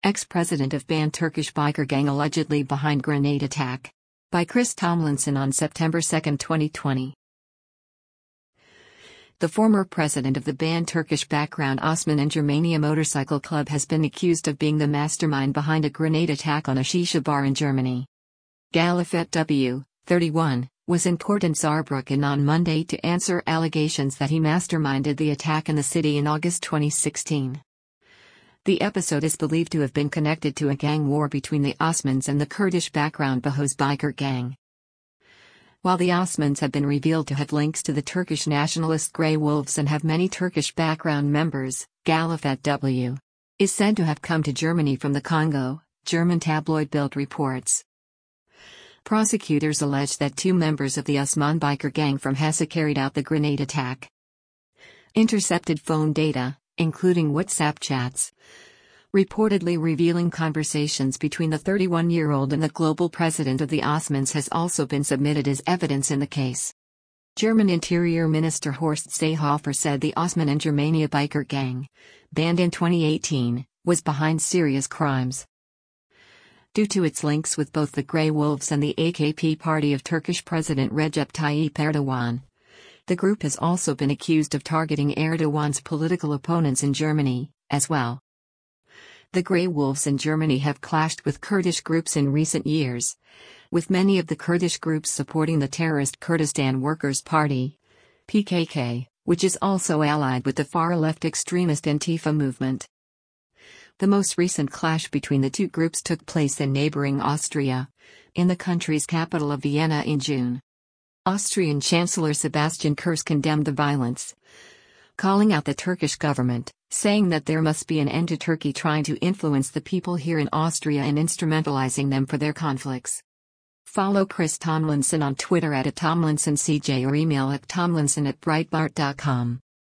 Ex-president of banned Turkish biker gang allegedly behind grenade attack. By Chris Tomlinson on September 2, 2020. The former president of the banned Turkish-background Osman and Germania Motorcycle Club has been accused of being the mastermind behind a grenade attack on a shisha bar in Germany. Galafet W., 31, was in court in Saarbrücken on Monday to answer allegations that he masterminded the attack in the city in August 2016. The episode is believed to have been connected to a gang war between the Osmans and the Kurdish-background Bahoz biker gang. While the Osmans have been revealed to have links to the Turkish nationalist Grey Wolves and have many Turkish background members, Galafet W. is said to have come to Germany from the Congo, German tabloid Bild reports. Prosecutors allege that two members of the Osman biker gang from Hesse carried out the grenade attack. Intercepted phone data, including WhatsApp chats, reportedly revealing conversations between the 31-year-old and the global president of the Osmans, has also been submitted as evidence in the case. German Interior Minister Horst Seehofer said the Osman and Germania biker gang, banned in 2018, was behind serious crimes. Due to its links with both the Grey Wolves and the AKP party of Turkish President Recep Tayyip Erdogan, the group has also been accused of targeting Erdogan's political opponents in Germany, as well. The Grey Wolves in Germany have clashed with Kurdish groups in recent years, with many of the Kurdish groups supporting the terrorist Kurdistan Workers' Party, PKK, which is also allied with the far-left extremist Antifa movement. The most recent clash between the two groups took place in neighboring Austria, in the country's capital of Vienna in June. Austrian Chancellor Sebastian Kurz condemned the violence, calling out the Turkish government, saying that there must be an end to Turkey trying to influence the people here in Austria and instrumentalizing them for their conflicts. Follow Chris Tomlinson on Twitter @TomlinsonCJ or email at tomlinson@breitbart.com.